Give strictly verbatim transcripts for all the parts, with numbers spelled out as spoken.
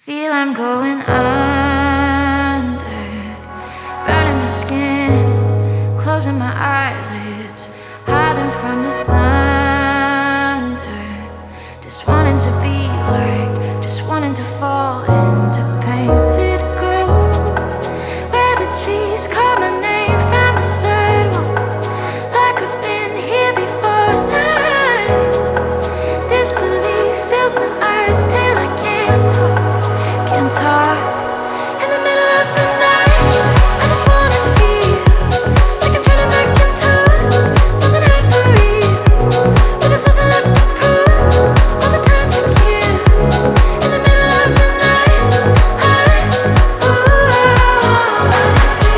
Feel I'm going under, burning my skin, closing my eyelids, hiding from the thunder. Just wanting to be liked, just wanting to fall into painted gold, where the trees call my name from the sidewalk, like I've been here before night. Disbelief fills my eyes till I can't talk. Can't talk in the middle of the night. I just wanna feel like I'm turning back into something hyper-real, but there's nothing left to prove, all the time to kill. In the middle of the night, I, ooh, I wanna be,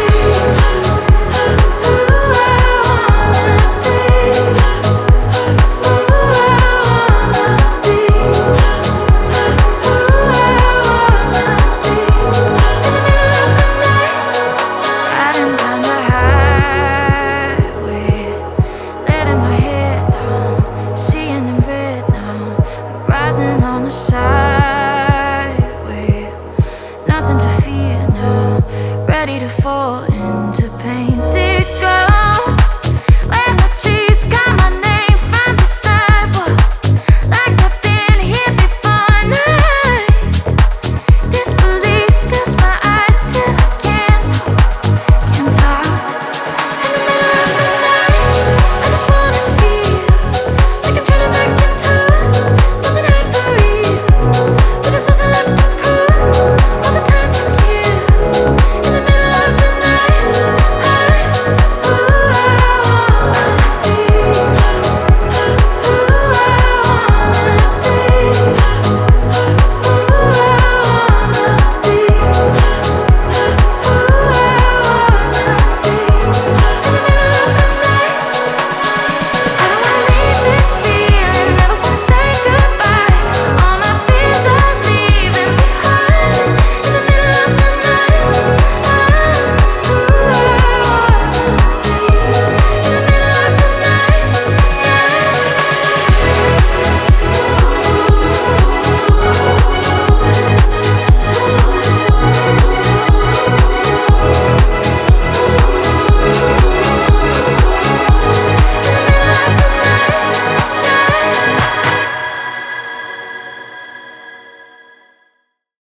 ooh, I wanna be, ooh, I wanna be, ooh, I on the sideway, nothing to fear now, ready to fall